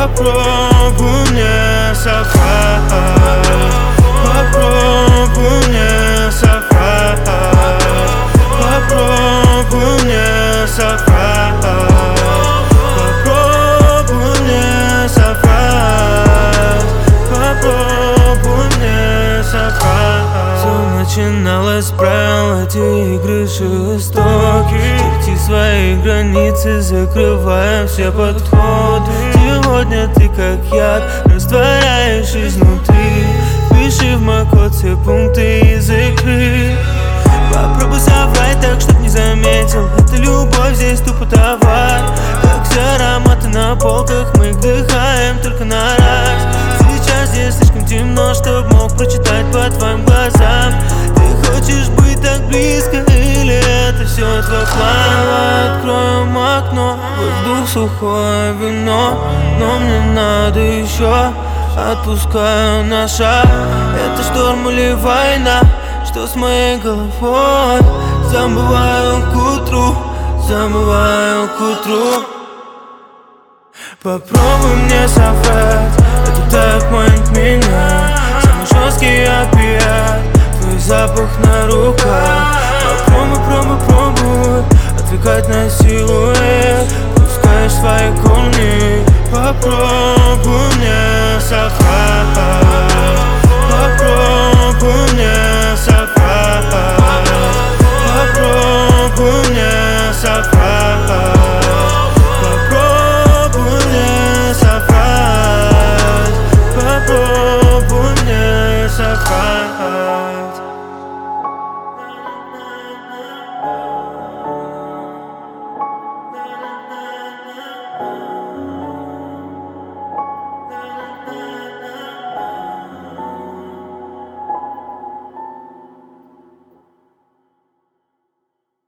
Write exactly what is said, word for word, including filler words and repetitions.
Попробуй мне соврать, попробуй мне соврать, попробуй мне соврать, попробуй мне соврать, попробуй мне соврать. Все начиналось с правил, эти игры жестокие. Черти свои границы, закрывая все подходы. Сегодня ты как яд, растворяешь изнутри. Пиши в мой код все пункты из игры. Попробуй соврать так, чтоб не заметил. Это любовь, здесь тупо товар. Как все ароматы на полках, мы их вдыхаем только на раз. Сейчас здесь слишком темно, чтоб мог прочитать по твоим глазам. Ты хочешь быть так близко, или это все твой план? Откроем окно, воздух сухое вино, но мне надо еще. Отпускаю на шаг. Это шторм или война? Что с моей головой? Забываю к утру, забываю к утру. Попробуй мне соврать, это так манит меня. Самый жесткий опиат, твой запах на руках. Попробуй, пробуй, пробуй отвлекать на силуэт. Пускаешь свои корни. Попробуй мне соврать.